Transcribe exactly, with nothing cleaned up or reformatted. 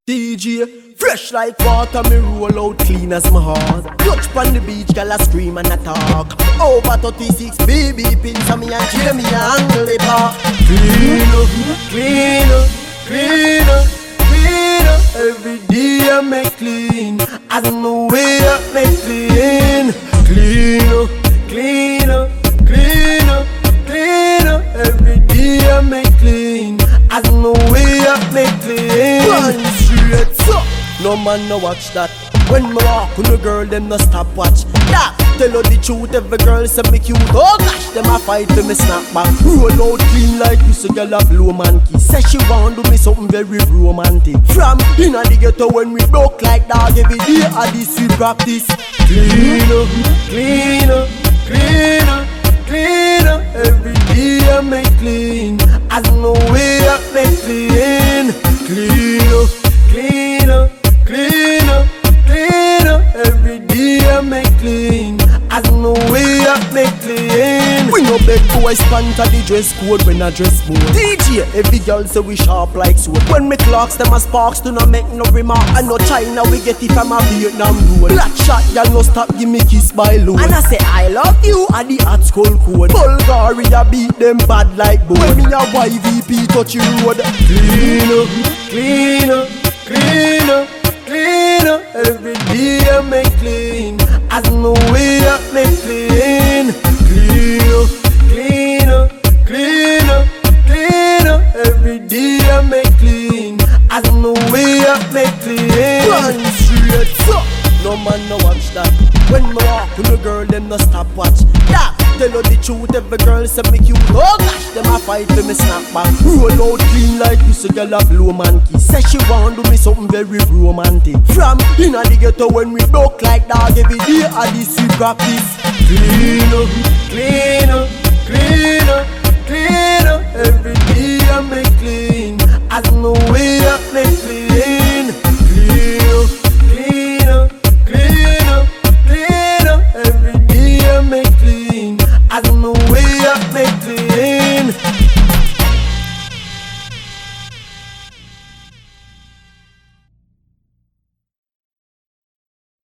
D J, fresh like water, me roll out clean as my heart. Touch pon the beach, girl I scream and I talk. Over thirty-six B B pins on me and kill me and angle it up. Clean up, clean up, clean up, clean up. Every day I make clean, as no way I make clean. Clean up, clean up, clean up, clean up. Every day I make clean, as no way I make clean. Run straight up. No man no watch that. When me walk with a girl, them no stop watch. That tell her the truth, every girl say me cute. Oh gosh, them a fight for me snap back. Roll out clean like this, a girl a blow man key. Say she want do me something very romantic. From inna the ghetto when we broke like dog, every day a this we practice. Clean up, clean up, clean up, clean up. Every day I make clean, as no way I make clean. Clean up, clean up, clean up, clean up. Every day I make clean, as no way I make clean. We no beg boys pant at the dress code when I dress mode. D J, every girl say we sharp like sword. When me clocks them a sparks, do not make no remark. I know China we get it from a Vietnam road. Black shot, y'all no stop give me kiss by load. And I say I love you at the hot skull code. Bulgaria beat them bad like boy. When me a Y V P touch you road. Clean up, clean up, clean up, clean up. Every day I make clean, as no way I make clean. Clean up, clean up, clean up, clean up. Every day I make clean, as no way I make clean. Run straight up. No man no watch that. When me walk with a girl, them no stop watch. That tell her the truth, every girl say me cute. Oh gosh, them a fight for me snap back. Roll out clean like this, a girl a blow man key. Say she want do me something very romantic. From inna the ghetto when we broke like dog, every day a this we practice. Clean up, clean up, clean up, clean up. Every day I make clean, as no way I make clean. Clean up, clean up, clean up, clean up. Every day I make clean, as no way I make clean.